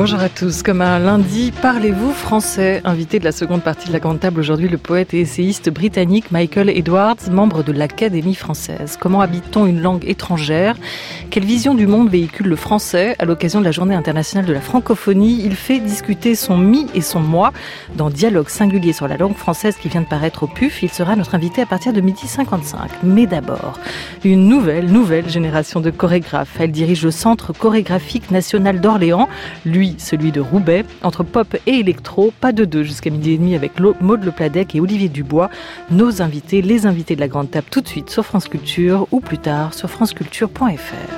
Bonjour à tous. Comme un lundi, parlez-vous français? Invité de la seconde partie de la Grande Table aujourd'hui, le poète et essayiste britannique Michael Edwards, membre de l'Académie française. Comment habite-t-on une langue étrangère? Quelle vision du monde véhicule le français? À l'occasion de la Journée internationale de la francophonie, il fait discuter son mi et son moi dans Dialogue singulier sur la langue française qui vient de paraître au PUF. Il sera notre invité à partir de 12h55. Mais d'abord, une nouvelle génération de chorégraphes. Elle dirige le Centre chorégraphique national d'Orléans, lui, celui de Roubaix. Entre pop et électro, pas de deux jusqu'à 12h30 avec Maud Le Pladec et Olivier Dubois. Nos invités, les invités de la Grande Table, tout de suite sur France Culture ou plus tard sur franceculture.fr.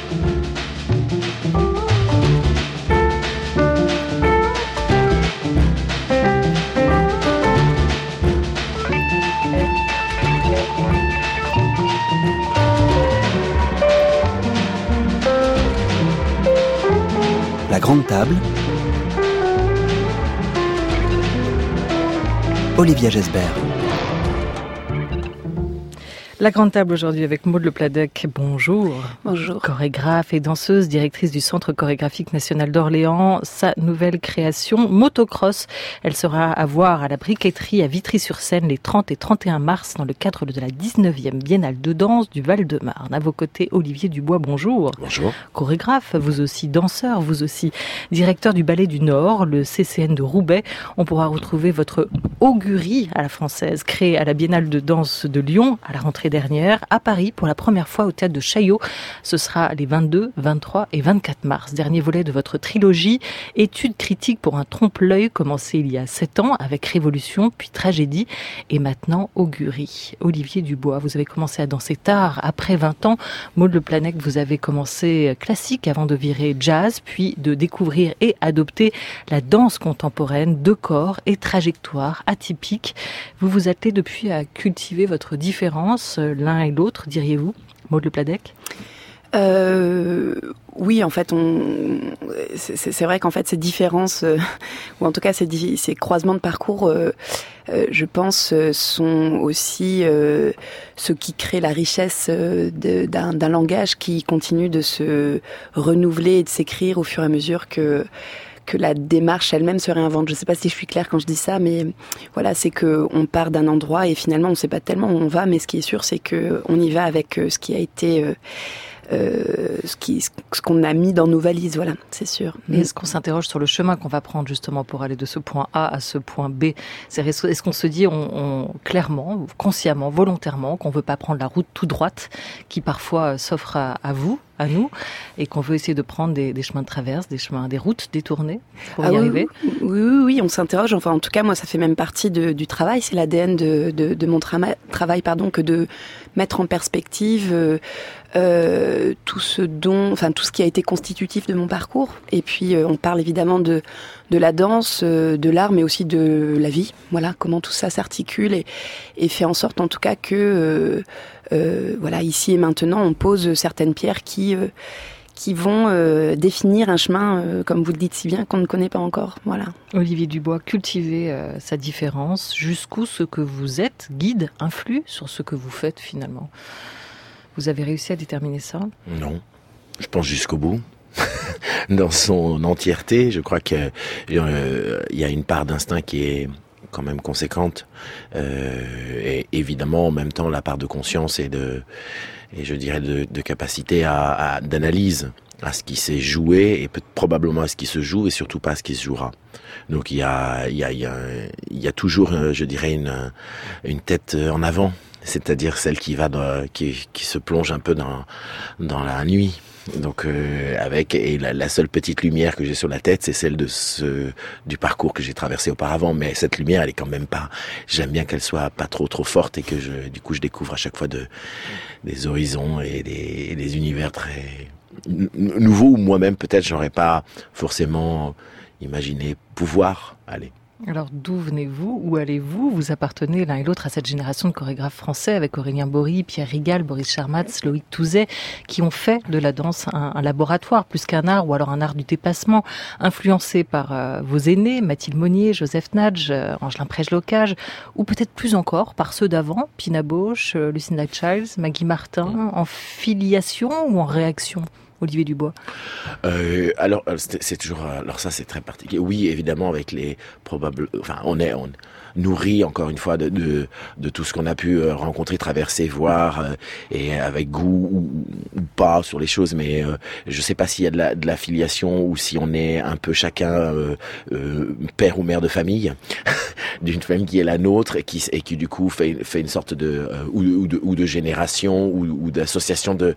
La Grande Table, Olivia Gesbert. La Grande Table aujourd'hui avec Maud Le Pladec. Bonjour. Bonjour. Chorégraphe et danseuse, directrice du Centre chorégraphique national d'Orléans. Sa nouvelle création, Motocross. Elle sera à voir à la Briqueterie à Vitry-sur-Seine les 30 et 31 mars dans le cadre de la 19e Biennale de danse du Val-de-Marne. À vos côtés, Olivier Dubois, bonjour. Bonjour. Chorégraphe, vous aussi danseur, vous aussi directeur du Ballet du Nord, le CCN de Roubaix. On pourra retrouver votre augurie à la française, créée à la Biennale de danse de Lyon à la rentrée dernière, à Paris pour la première fois au théâtre de Chaillot. Ce sera les 22, 23 et 24 mars. Dernier volet de votre trilogie, étude critique pour un trompe-l'œil, commencé il y a 7 ans avec Révolution, puis Tragédie et maintenant Augurie. Olivier Dubois, vous avez commencé à danser tard, après 20 ans. Maud Le Pladec, vous avez commencé classique avant de virer jazz, puis de découvrir et adopter la danse contemporaine de corps et trajectoire atypique. Vous vous attelez depuis à cultiver votre différence, l'un et l'autre, diriez-vous, Maud Le Pladec? Oui, en fait, c'est vrai qu'en fait, ces différences, ou en tout cas ces croisements de parcours, je pense, sont aussi ce qui crée la richesse d'un langage qui continue de se renouveler et de s'écrire au fur et à mesure que la démarche elle-même se réinvente. Je ne sais pas si je suis claire quand je dis ça, mais voilà, c'est qu'on part d'un endroit et finalement on ne sait pas tellement où on va, mais ce qui est sûr, c'est qu'on y va avec ce qui a été... ce qu'on a mis dans nos valises, voilà, c'est sûr. Et est-ce qu'on s'interroge sur le chemin qu'on va prendre justement pour aller de ce point A à ce point B? Est-ce qu'on se dit clairement, consciemment, volontairement, qu'on ne veut pas prendre la route tout droite qui parfois s'offre à vous, à nous, et qu'on veut essayer de prendre des chemins de traverse, des routes détournées pour y arriver? Oui, on s'interroge. Enfin, en tout cas, moi, ça fait même partie du travail. C'est l'ADN de mon travail, que de mettre en perspective tout ce qui a été constitutif de mon parcours. Et puis, on parle évidemment de la danse, de l'art, mais aussi de la vie. Voilà, comment tout ça s'articule et fait en sorte, en tout cas, que voilà, ici et maintenant, on pose certaines pierres qui vont définir un chemin, comme vous le dites si bien, qu'on ne connaît pas encore. Voilà. Olivier Dubois, cultivez sa différence. Jusqu'où ce que vous êtes, guide, influe sur ce que vous faites finalement? Vous avez réussi à déterminer ça? Non, je pense jusqu'au bout. Dans son entièreté, je crois qu'il y a une part d'instinct qui est quand même conséquente. Et évidemment, en même temps, la part de conscience et je dirais de capacité d'analyse à ce qui s'est joué et probablement à ce qui se joue et surtout pas à ce qui se jouera. Donc il y a toujours, je dirais, une tête en avant, c'est-à-dire celle qui se plonge un peu dans la nuit. Donc la seule petite lumière que j'ai sur la tête, c'est celle du parcours que j'ai traversé auparavant, mais cette lumière, elle est quand même pas, j'aime bien qu'elle soit pas trop forte et que je découvre à chaque fois des horizons et des univers très nouveaux où moi-même peut-être j'aurais pas forcément imaginé pouvoir aller. Alors d'où venez-vous? Où allez-vous? Vous appartenez l'un et l'autre à cette génération de chorégraphes français avec Aurélien Bory, Pierre Rigal, Boris Charmatz, Loïc Touzet, qui ont fait de la danse un laboratoire plus qu'un art, ou alors un art du dépassement, influencé par vos aînés, Mathilde Monnier, Joseph Nadj, Angelin Prège-Locage, ou peut-être plus encore par ceux d'avant, Pina Bausch, Lucinda Childs, Maggie Martin, en filiation ou en réaction Olivier Dubois? Alors, c'est toujours, alors ça c'est très particulier. Oui, évidemment, avec les probables, enfin, on nourri encore une fois de tout ce qu'on a pu rencontrer, traverser, voir, et avec goût ou pas sur les choses, mais je sais pas s'il y a de la filiation ou si on est un peu chacun père ou mère de famille d'une famille qui est la nôtre et qui du coup fait une sorte de ou de génération ou d'association de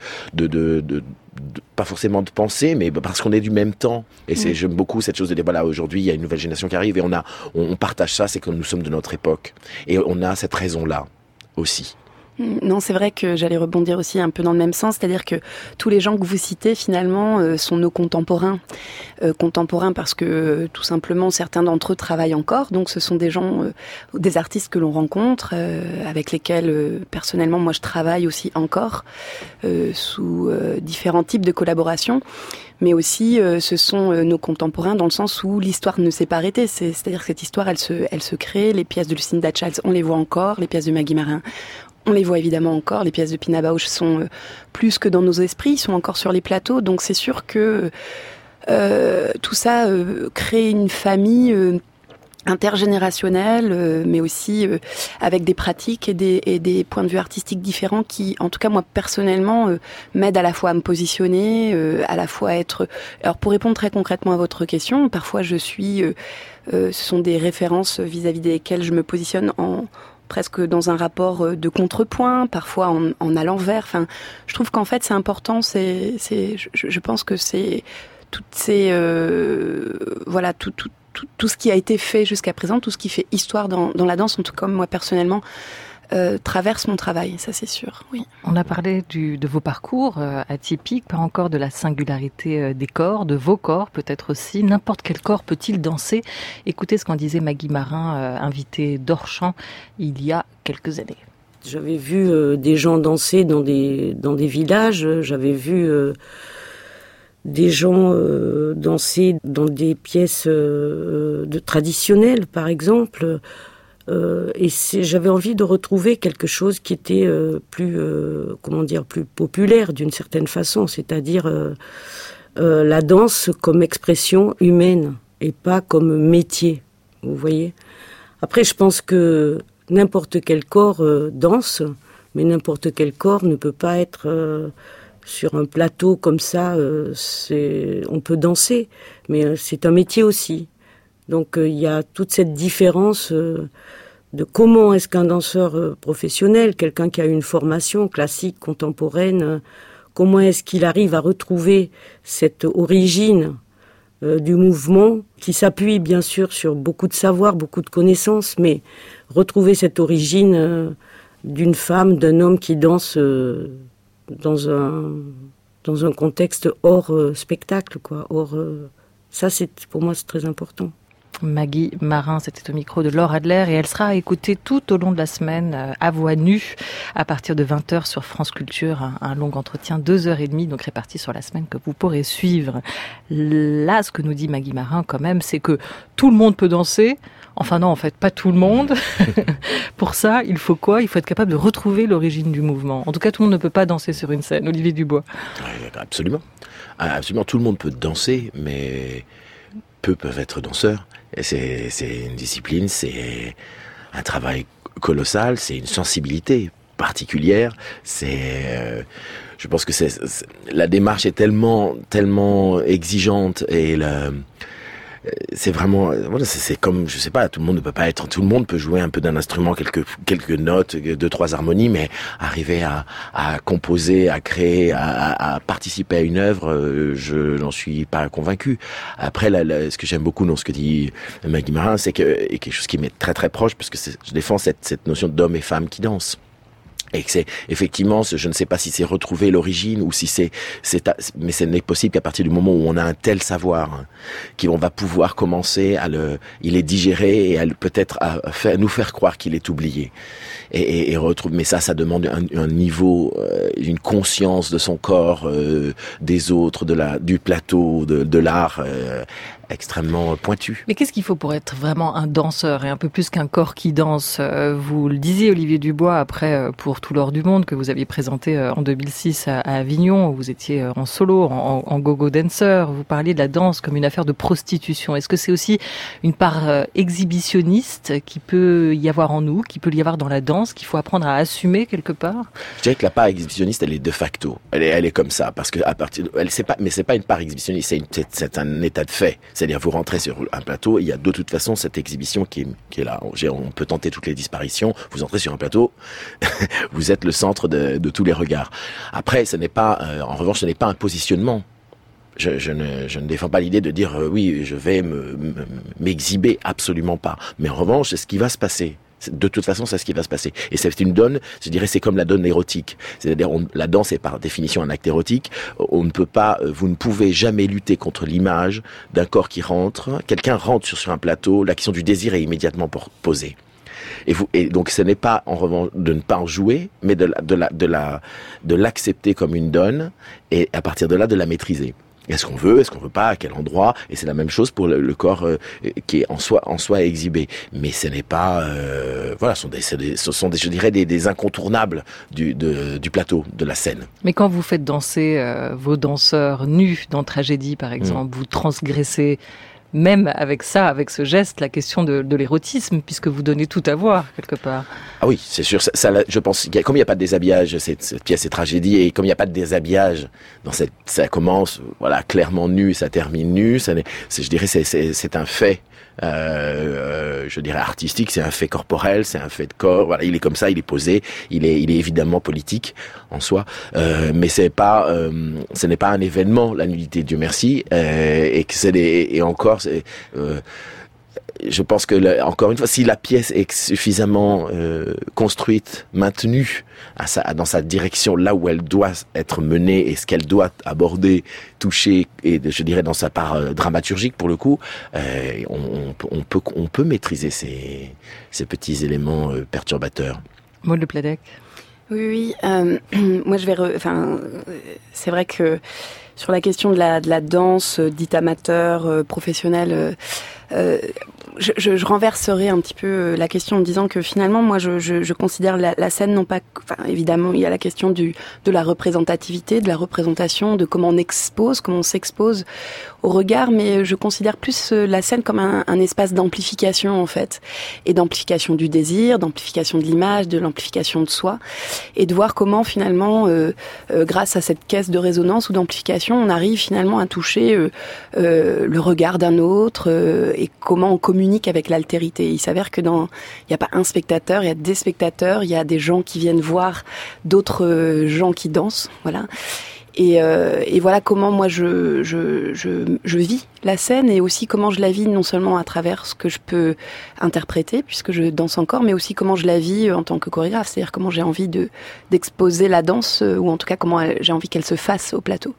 pas forcément de pensée, mais parce qu'on est du même temps. Et j'aime beaucoup cette chose de dire, voilà, aujourd'hui, il y a une nouvelle génération qui arrive et on partage ça, c'est que nous sommes de notre époque. Et on a cette raison-là aussi. Non, c'est vrai que j'allais rebondir aussi un peu dans le même sens, c'est-à-dire que tous les gens que vous citez finalement sont nos contemporains. Contemporains parce que tout simplement certains d'entre eux travaillent encore, donc ce sont des gens, des artistes que l'on rencontre, avec lesquels personnellement moi je travaille aussi encore, sous différents types de collaborations. Mais aussi, ce sont nos contemporains dans le sens où l'histoire ne s'est pas arrêtée. C'est-à-dire que cette histoire, elle se crée. Les pièces de Lucinda Childs, on les voit encore. Les pièces de Maggie Marin, on les voit évidemment encore. Les pièces de Pina Bausch sont plus que dans nos esprits, sont encore sur les plateaux. Donc c'est sûr que tout ça crée une famille intergénérationnelle, mais aussi avec des pratiques et des points de vue artistiques différents qui, en tout cas moi personnellement, m'aident à la fois à me positionner, à la fois à être... Alors pour répondre très concrètement à votre question, parfois je suis... ce sont des références vis-à-vis desquelles je me positionne presque dans un rapport de contrepoint, parfois en allant vers. Enfin, je trouve qu'en fait c'est important. Je pense que c'est toutes ces voilà tout ce qui a été fait jusqu'à présent, tout ce qui fait histoire dans la danse, en tout cas moi personnellement, traverse mon travail, ça c'est sûr. Oui. On a parlé de vos parcours atypiques, pas encore de la singularité des corps, de vos corps peut-être aussi. N'importe quel corps peut-il danser? Écoutez ce qu'en disait Maggie Marin, invitée d'Orchamps il y a quelques années. J'avais vu des gens danser dans des villages, j'avais vu des gens danser dans des pièces traditionnelles, par exemple. Et j'avais envie de retrouver quelque chose qui était plus populaire d'une certaine façon, c'est-à-dire la danse comme expression humaine et pas comme métier, vous voyez. Après, je pense que n'importe quel corps danse, mais n'importe quel corps ne peut pas être... sur un plateau comme ça, on peut danser, mais c'est un métier aussi. Donc il y a toute cette différence de comment est-ce qu'un danseur professionnel, quelqu'un qui a une formation classique, contemporaine, comment est-ce qu'il arrive à retrouver cette origine du mouvement qui s'appuie bien sûr sur beaucoup de savoir, beaucoup de connaissances, mais retrouver cette origine d'une femme, d'un homme qui danse... dans un contexte hors spectacle, quoi. Ça, pour moi, c'est très important. Maggie Marin, c'était au micro de Laure Adler et elle sera à écouter tout au long de la semaine à voix nue à partir de 20h sur France Culture, un long entretien 2h30 donc réparti sur la semaine que vous pourrez suivre. Là, ce que nous dit Maggie Marin quand même, c'est que tout le monde peut danser. Enfin non, en fait, pas tout le monde. Pour ça, il faut quoi? Il faut être capable de retrouver l'origine du mouvement. En tout cas, tout le monde ne peut pas danser sur une scène. Olivier Dubois. Absolument. Absolument, tout le monde peut danser, mais peu peuvent être danseurs. Et c'est une discipline, c'est un travail colossal, c'est une sensibilité particulière. Je pense que la démarche est tellement exigeante et c'est vraiment, voilà, c'est comme, je sais pas, tout le monde peut jouer un peu d'un instrument, quelques notes, 2-3 harmonies, mais arriver à composer, à créer, à participer à une œuvre, je n'en suis pas convaincu. Après, ce que j'aime beaucoup dans ce que dit Maggie Marin, c'est et quelque chose qui m'est très très proche, parce que je défends cette notion d'homme et femme qui dansent. Et que c'est effectivement, je ne sais pas si c'est retrouver l'origine ou si mais ce n'est possible qu'à partir du moment où on a un tel savoir, qu'on va pouvoir commencer il est digéré et peut-être à nous faire croire qu'il est oublié. Et retrouve, mais ça demande un niveau, une conscience de son corps, des autres, du plateau, de l'art, extrêmement pointu. Mais qu'est-ce qu'il faut pour être vraiment un danseur et un peu plus qu'un corps qui danse? Vous le disiez, Olivier Dubois, après Pour tout l'or du monde, que vous aviez présenté en 2006 à Avignon, où vous étiez en solo, en go-go dancer. Vous parliez de la danse comme une affaire de prostitution. Est-ce que c'est aussi une part exhibitionniste qui peut y avoir en nous, qui peut y avoir dans la danse, qu'il faut apprendre à assumer quelque part? Je dirais que la part exhibitionniste, elle est de facto. Elle est comme ça, parce que mais c'est pas une part exhibitionniste, c'est un état de fait. C'est-à-dire, vous rentrez sur un plateau, il y a de toute façon cette exhibition qui est là. On peut tenter toutes les disparitions. Vous entrez sur un plateau, vous êtes le centre de tous les regards. Après, en revanche, ce n'est pas un positionnement. Je ne défends pas l'idée de dire oui, je vais m'exhiber, absolument pas. Mais en revanche, c'est ce qui va se passer. De toute façon, c'est ce qui va se passer. Et c'est une donne, je dirais, c'est comme la donne érotique. C'est-à-dire, la danse est par définition un acte érotique. Vous ne pouvez jamais lutter contre l'image d'un corps qui rentre. Quelqu'un rentre sur un plateau, la question du désir est immédiatement posée. Et donc, ce n'est pas, en revanche, de ne pas en jouer, mais de l'accepter comme une donne, et à partir de là, de la maîtriser. Est-ce qu'on veut pas, à quel endroit? Et c'est la même chose pour le corps qui est en soi exhibé. Mais ce n'est pas, ce sont je dirais des incontournables du plateau, de la scène. Mais quand vous faites danser vos danseurs nus dans Tragédie, par exemple, vous transgressez même avec ce geste, la question de l'érotisme, puisque vous donnez tout à voir, quelque part. Ah oui, c'est sûr. Je pense, comme il n'y a pas de déshabillage, cette pièce est Tragédie, et comme il n'y a pas de déshabillage, ça commence, clairement nu, ça termine nu, je dirais, c'est un fait. Je dirais artistique, c'est un fait corporel, c'est un fait de corps. Voilà, il est comme ça, il est posé, il est évidemment politique en soi, mais ce n'est pas un événement, la nudité, Dieu merci, et que je pense que encore une fois, si la pièce est suffisamment construite, maintenue dans sa direction, là où elle doit être menée et ce qu'elle doit aborder, toucher, et je dirais dans sa part dramaturgique pour le coup, on peut maîtriser ces petits éléments perturbateurs. Maud Le Pladec. Oui. Moi, c'est vrai que sur la question de la danse dite amateur, professionnelle, je renverserai un petit peu la question en disant que finalement, moi, je considère la scène non pas... évidemment, il y a la question de la représentativité, de la représentation, de comment on s'expose au regard, mais je considère plus la scène comme un espace d'amplification, en fait, et d'amplification du désir, d'amplification de l'image, de l'amplification de soi, et de voir comment, finalement, grâce à cette caisse de résonance ou d'amplification, on arrive finalement à toucher le regard d'un autre, et comment on communique avec l'altérité. Il s'avère que il n'y a pas un spectateur, il y a des spectateurs, il y a des gens qui viennent voir d'autres gens qui dansent, voilà. Et voilà comment moi je vis la scène, et aussi comment je la vis non seulement à travers ce que je peux interpréter puisque je danse encore, mais aussi comment je la vis en tant que chorégraphe, c'est-à-dire comment j'ai envie d'exposer la danse, ou en tout cas comment j'ai envie qu'elle se fasse au plateau.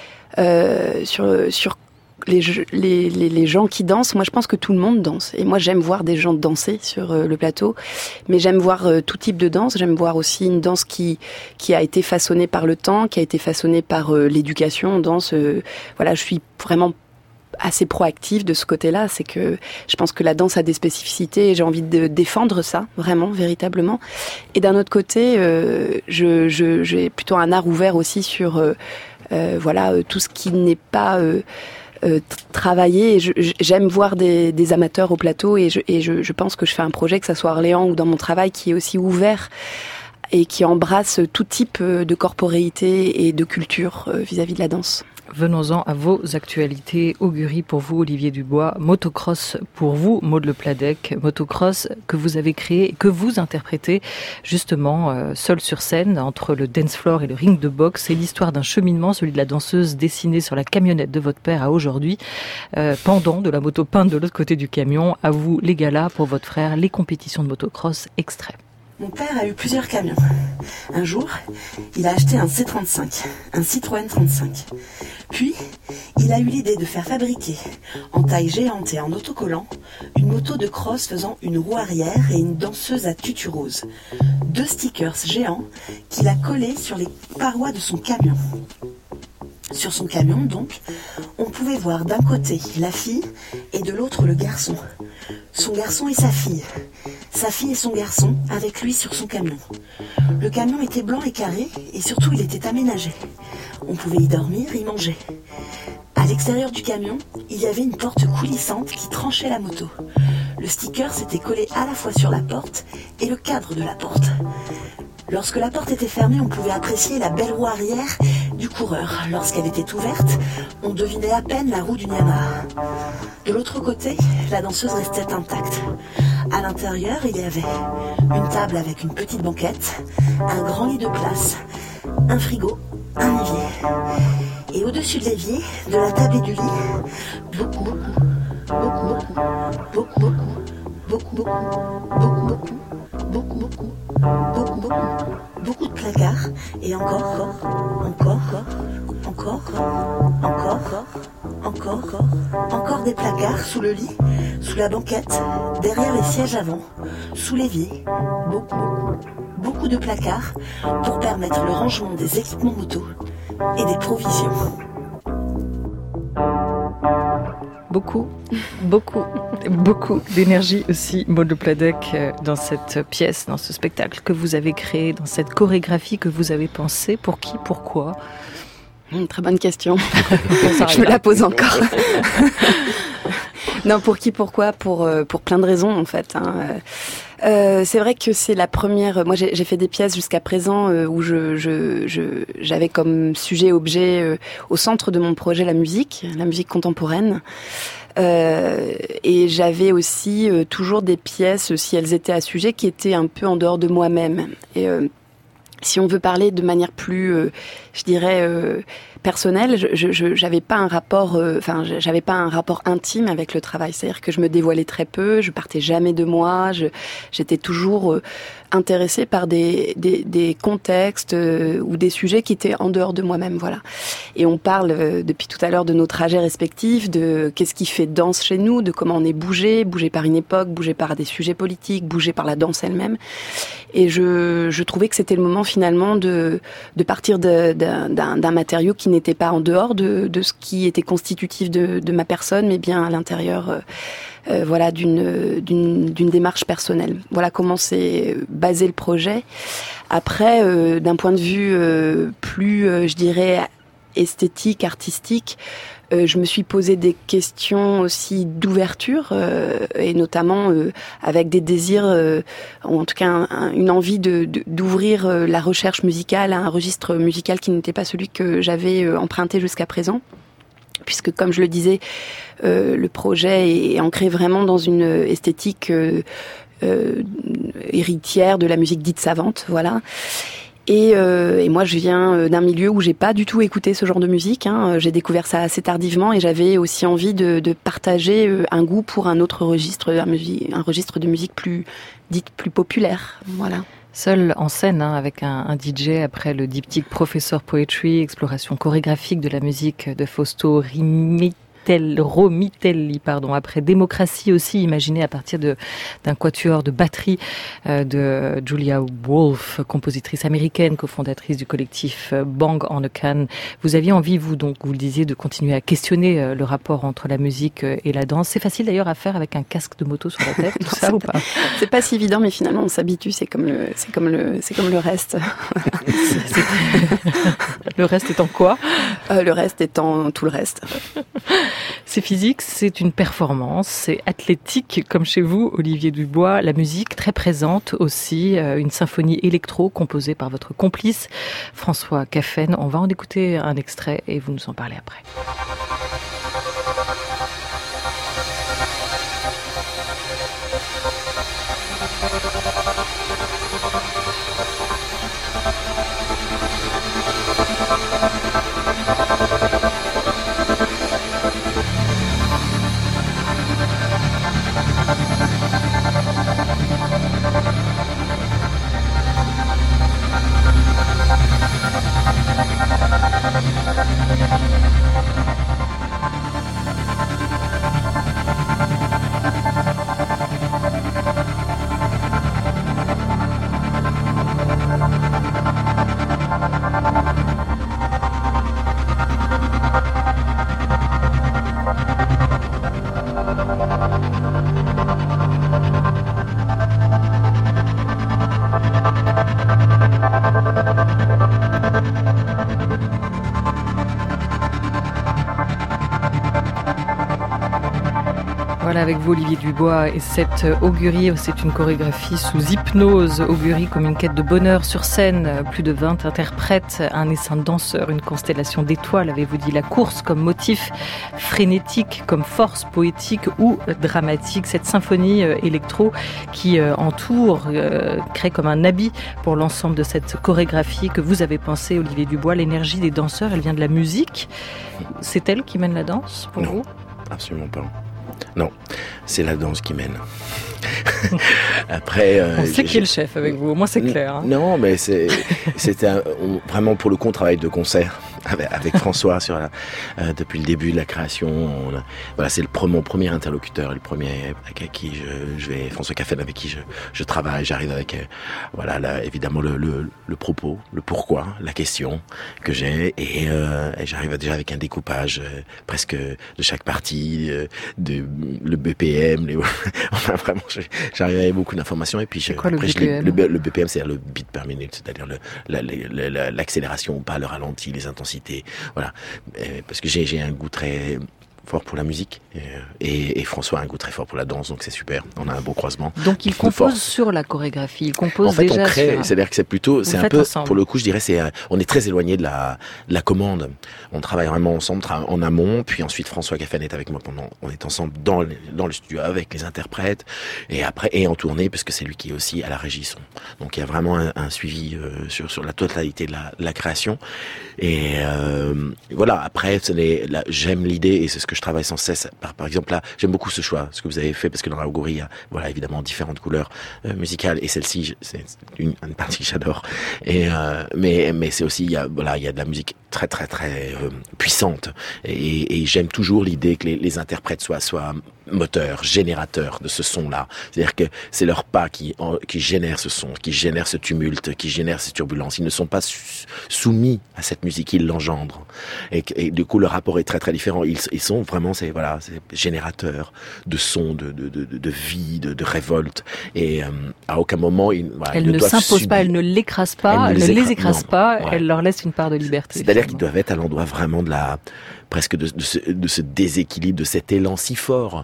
Sur les gens qui dansent, moi je pense que tout le monde danse, et moi j'aime voir des gens danser sur le plateau, mais j'aime voir tout type de danse. J'aime voir aussi une danse qui a été façonnée par le temps, qui a été façonnée par l'éducation. Danse, je suis vraiment assez proactive de ce côté-là. C'est que je pense que la danse a des spécificités et j'ai envie de défendre ça, vraiment, véritablement. Et d'un autre côté, j'ai plutôt un art ouvert aussi sur tout ce qui n'est pas travailler, et j'aime voir des amateurs au plateau, et je pense que je fais un projet, que ça soit à Orléans ou dans mon travail, qui est aussi ouvert et qui embrasse tout type de corporéité et de culture vis-à-vis de la danse. Venons-en à vos actualités. Augury pour vous, Olivier Dubois. Motocross pour vous, Maud Le Pladec. Motocross que vous avez créé, que vous interprétez justement seul sur scène entre le dance floor et le ring de boxe. C'est l'histoire d'un cheminement, celui de la danseuse dessinée sur la camionnette de votre père à aujourd'hui, pendant de la moto peinte de l'autre côté du camion. À vous les galas, pour votre frère, les compétitions de motocross, extrait. Mon père a eu plusieurs camions. Un jour, il a acheté un C35, un Citroën 35. Puis, il a eu l'idée de faire fabriquer, en taille géante et en autocollant, une moto de cross faisant une roue arrière et une danseuse à tutu rose. 2 stickers géants qu'il a collés sur les parois de son camion. Sur son camion, donc, on pouvait voir d'un côté la fille et de l'autre le garçon. Son garçon et sa fille et son garçon avec lui sur son camion. Le camion était blanc et carré et surtout il était aménagé. On pouvait y dormir, y manger. À l'extérieur du camion, il y avait une porte coulissante qui tranchait la moto. Le sticker s'était collé à la fois sur la porte et le cadre de la porte. Lorsque la porte était fermée, on pouvait apprécier la belle roue arrière du coureur. Lorsqu'elle était ouverte, on devinait à peine la roue du Yamaha. De l'autre côté, la danseuse restait intacte. À l'intérieur, il y avait une table avec une petite banquette, un grand lit de place, un frigo, un évier. Et au-dessus de l'évier, de la table et du lit, beaucoup de placards et encore des placards sous le lit, sous la banquette, derrière les sièges avant, sous l'évier, beaucoup de placards pour permettre le rangement des équipements moto et des provisions. Beaucoup d'énergie aussi, Maud Lepladec, dans cette pièce, dans ce spectacle que vous avez créé, dans cette chorégraphie que vous avez pensée. Pour qui, pourquoi ? Très bonne question. Je me la pose encore. Non, pour qui, pourquoi ? Pour plein de raisons, en fait. C'est vrai que c'est la première. Moi, j'ai fait des pièces jusqu'à présent où j'avais comme sujet-objet au centre de mon projet la musique contemporaine. Et j'avais aussi toujours des pièces, si elles étaient à sujet, qui étaient un peu en dehors de moi-même. Et si on veut parler de manière plus, je dirais, personnelle, j'avais pas un rapport, j'avais pas un rapport intime avec le travail. C'est-à-dire que je me dévoilais très peu, je partais jamais de moi, j'étais toujours intéressée par des contextes ou des sujets qui étaient en dehors de moi-même, voilà. Et on parle depuis tout à l'heure de nos trajets respectifs, de qu'est-ce qui fait danse chez nous, de comment on est bougé par une époque, bougé par des sujets politiques, bougé par la danse elle-même. Et je trouvais que c'était le moment finalement de partir d'un matériau qui n'était pas en dehors de ce qui était constitutif de ma personne, mais bien à l'intérieur voilà, d'une démarche personnelle. Voilà comment s'est basé le projet. Après, d'un point de vue plus, je dirais, esthétique, artistique, je me suis posé des questions aussi d'ouverture et notamment avec des désirs, ou en tout cas une envie d'ouvrir la recherche musicale à un registre musical qui n'était pas celui que j'avais emprunté jusqu'à présent. Puisque, comme je le disais, le projet est ancré vraiment dans une esthétique héritière de la musique dite savante, voilà. Et moi, je viens d'un milieu où j'ai pas du tout écouté ce genre de musique. J'ai découvert ça assez tardivement et j'avais aussi envie de partager un goût pour un autre registre, un registre de musique plus populaire, voilà. Seul en scène, avec un DJ après le diptyque Professor Poetry, exploration chorégraphique de la musique de Fausto Romitelli, après Démocratie aussi, imaginé à partir d'un quatuor de batterie de Julia Wolf, compositrice américaine, cofondatrice du collectif Bang on a Can. Vous aviez envie, vous le disiez, de continuer à questionner le rapport entre la musique et la danse. C'est facile d'ailleurs à faire avec un casque de moto sur la tête, tout ça ou pas ? C'est pas si évident, mais finalement on s'habitue. C'est comme le reste. Le reste étant quoi ? Le reste étant tout le reste. C'est physique, c'est une performance, c'est athlétique comme chez vous, Olivier Dubois. La musique très présente aussi, une symphonie électro composée par votre complice François Caffen. On va en écouter un extrait et vous nous en parlez après. parler avec vous, Olivier Dubois, et cette augurie, c'est une chorégraphie sous hypnose. Augurie comme une quête de bonheur sur scène, plus de 20 interprètes, un essaim de danseurs, une constellation d'étoiles, avez-vous dit, la course comme motif frénétique, comme force poétique ou dramatique. Cette symphonie électro qui entoure, crée comme un habit pour l'ensemble de cette chorégraphie que vous avez pensée, Olivier Dubois. L'énergie des danseurs, elle vient de la musique. C'est elle qui mène la danse pour vous ? Absolument pas. Non, c'est la danse qui mène. Après, on sait qui est le chef avec vous, au moins c'est clair. Hein. Non, mais c'était vraiment pour le coup un travail de concert avec François depuis le début de la création. Voilà, c'est mon premier interlocuteur, le premier avec qui je vais, François Caffen, avec qui je travaille. J'arrive avec évidemment le propos, le pourquoi, la question que j'ai, et j'arrive déjà avec un découpage presque de chaque partie, le BPM, enfin vraiment, j'arrive avec beaucoup d'informations, et puis c'est quoi le BPM? Le BPM, c'est-à-dire le beat per minute, c'est-à-dire l'accélération ou pas, le ralenti, les intensités, voilà, parce que j'ai un goût très fort pour la musique, et François a un goût très fort pour la danse, donc c'est super, on a un beau croisement. Donc il compose sur la chorégraphie, il compose en fait, déjà on crée, sur... c'est-à-dire que c'est plutôt, c'est un peu, ensemble. Pour le coup, je dirais, on est très éloigné de la commande. On travaille vraiment ensemble, en amont, puis ensuite François Caffen est avec moi on est ensemble dans le studio avec les interprètes, et après, et en tournée, parce que c'est lui qui est aussi à la régie son. Donc il y a vraiment un suivi sur la totalité de la création, et voilà, après, j'aime l'idée, et c'est ce que je travaille sans cesse. Par exemple, là, j'aime beaucoup ce choix, ce que vous avez fait, parce que dans la augurie, il y a, voilà, évidemment, différentes couleurs musicales, et celle-ci, c'est une partie que j'adore. Et mais c'est aussi, il y a de la musique très très très puissante, et j'aime toujours l'idée que les interprètes soient moteurs, générateurs de ce son-là. C'est-à-dire que c'est leur pas qui génère ce son, qui génère ce tumulte, qui génère ces turbulences. Ils ne sont pas soumis à cette musique, ils l'engendrent. Et du coup, le rapport est très très différent. Ils sont vraiment, c'est générateurs de sons, de vie, de révolte. Et à aucun moment, elle ne s'impose pas, elle ne l'écrase pas, elle ne les écrase pas, ouais. Elle leur laisse une part de liberté. C'est-à-dire qu'ils doivent être à l'endroit vraiment presque de ce déséquilibre, de cet élan si fort.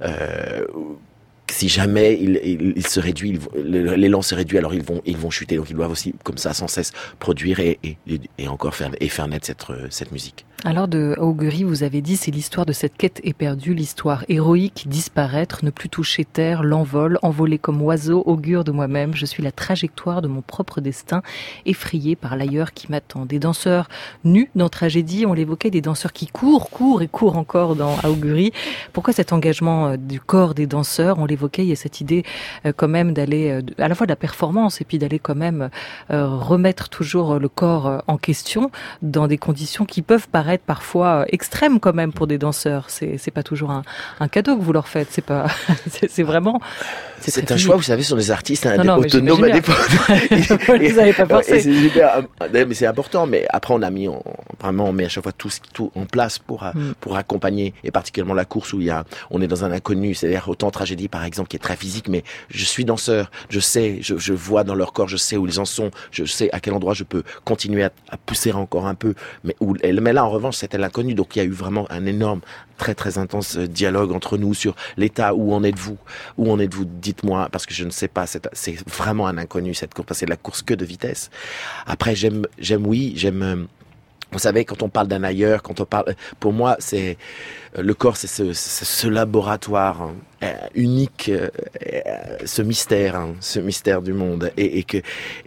Si jamais il se réduit, l'élan se réduit, alors ils vont chuter. Donc ils doivent aussi, comme ça, sans cesse produire et encore faire naître cette musique. Alors de Augurie, vous avez dit, c'est l'histoire de cette quête éperdue, l'histoire héroïque, disparaître, ne plus toucher terre, l'envol, envolé comme oiseau, augure de moi-même, je suis la trajectoire de mon propre destin, effrayé par l'ailleurs qui m'attend. Des danseurs nus dans Tragédie, on l'évoquait, des danseurs qui courent encore dans Augurie. Pourquoi cet engagement du corps des danseurs? On l'évoquait, il y a cette idée quand même d'aller, à la fois de la performance et puis d'aller quand même remettre toujours le corps en question dans des conditions qui peuvent paraître parfois extrêmes quand même pour des danseurs. C'est pas toujours un cadeau que vous leur faites. C'est pas, c'est vraiment. C'est un choix, vous savez, sur les artistes autonomes à l'époque. Vous n'avez pas pensé. C'est super, mais c'est important. Mais après, on met à chaque fois tout en place pour accompagner, et particulièrement la course où on est dans un inconnu. C'est-à-dire autant Tragédie, par exemple, qui est très physique, mais je suis danseur, je sais, je vois dans leur corps, je sais où ils en sont, je sais à quel endroit je peux continuer à pousser encore un peu. Mais là, en revanche, c'était l'inconnu. Donc il y a eu vraiment un énorme, très très intense dialogue entre nous sur l'état, où en êtes-vous, dites-moi, parce que je ne sais pas, c'est vraiment un inconnu cette course, parce que c'est de la course que de vitesse. Après j'aime, vous savez, quand on parle d'un ailleurs, pour moi, c'est le corps, c'est ce laboratoire unique, ce mystère du monde, et que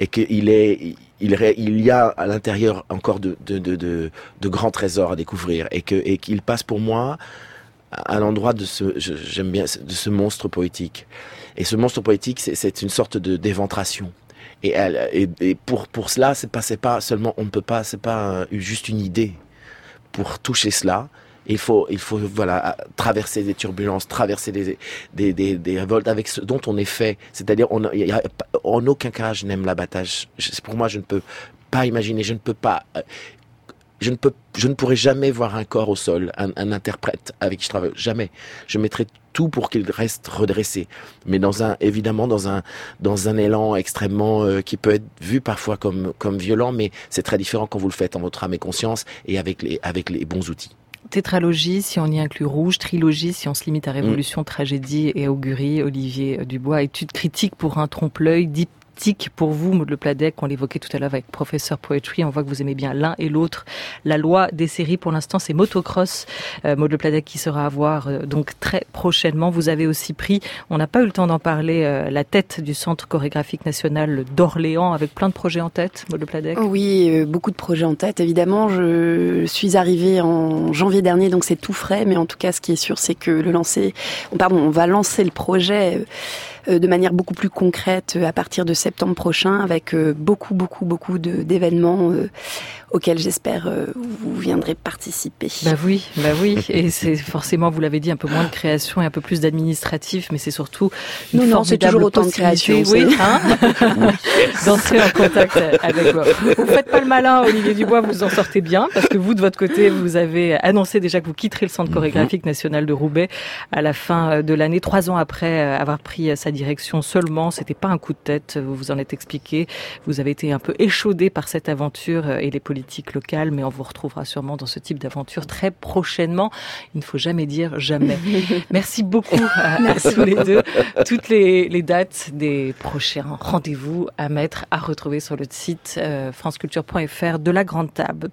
il y a à l'intérieur encore de grands trésors à découvrir, et qu'il passe pour moi à l'endroit j'aime bien, de ce monstre poétique. Et ce monstre poétique, c'est une sorte d'éventration. Et pour cela, c'est pas seulement, on ne peut pas, c'est pas juste une idée. Pour toucher cela, il faut voilà, traverser des turbulences, traverser des révoltes avec ce dont on est fait. C'est-à-dire, en aucun cas je n'aime l'abattage. Pour moi, je ne peux pas imaginer, je ne pourrais jamais voir un corps au sol, un interprète avec qui je travaille, jamais. Je mettrai tout pour qu'il reste redressé, mais évidemment dans un élan extrêmement qui peut être vu parfois comme violent, mais c'est très différent quand vous le faites en votre âme et conscience et avec les bons outils. Tétralogie, si on y inclut Rouge, trilogie, si on se limite à Révolution, Tragédie et Augurie, Olivier Dubois, étude critique pour un trompe-l'œil, diptyque pour vous, Maud Le Pladec, on l'évoquait tout à l'heure avec Professeur Poetry, on voit que vous aimez bien l'un et l'autre. La loi des séries, pour l'instant, c'est Motocross, Maud Le Pladec, qui sera à voir donc très prochainement. Vous avez aussi pris, on n'a pas eu le temps d'en parler, la tête du Centre chorégraphique national d'Orléans, avec plein de projets en tête, Maud Le Pladec. Oui, beaucoup de projets en tête, évidemment. Je suis arrivée en janvier dernier, donc c'est tout frais, mais en tout cas, ce qui est sûr, c'est que on va lancer le projet de manière beaucoup plus concrète à partir de septembre prochain, avec beaucoup d'événements auxquels j'espère vous viendrez participer. Bah oui, et c'est forcément, vous l'avez dit, un peu moins de création et un peu plus d'administratif, mais c'est surtout une formidable c'est toujours autant de création. Oui, d'entrer en contact avec vous. Vous faites pas le malin, Olivier Dubois, vous en sortez bien, parce que vous, de votre côté, vous avez annoncé déjà que vous quitterez le Centre chorégraphique national de Roubaix à la fin de l'année, 3 ans après avoir pris sa direction seulement. C'était pas un coup de tête, vous vous en êtes expliqué. Vous avez été un peu échaudé par cette aventure et les politiques locales, mais on vous retrouvera sûrement dans ce type d'aventure très prochainement. Il ne faut jamais dire jamais. Merci beaucoup à tous les deux. Toutes les dates des prochains rendez-vous à mettre, à retrouver sur le site franceculture.fr de la Grande Table.